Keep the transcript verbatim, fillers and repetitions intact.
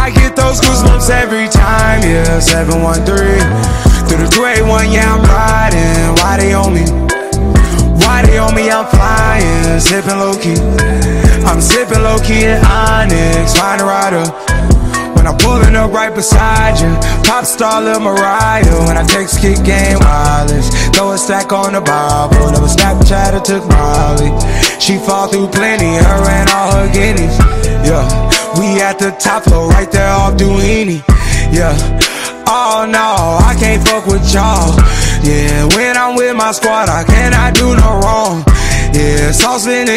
I get those goosebumps every time, yeah, seven one three. Through the two eight one, yeah, I'm riding. Why they on me? Why they on me? I'm flying, sipping low-key. I'm sipping low-key in Onyx, find a rider. When I'm pulling up right beside you, pop star Lil Mariah. When I text kick game wireless, throw a stack on the Bible. Never Snapchat or took Molly. She fall through plenty, her and all her guineas. Yeah, we at the top floor, right there off Duini. Yeah, oh no, I can't fuck with y'all. Yeah, when I'm with my squad, I cannot do no wrong. Yeah, sauce in it.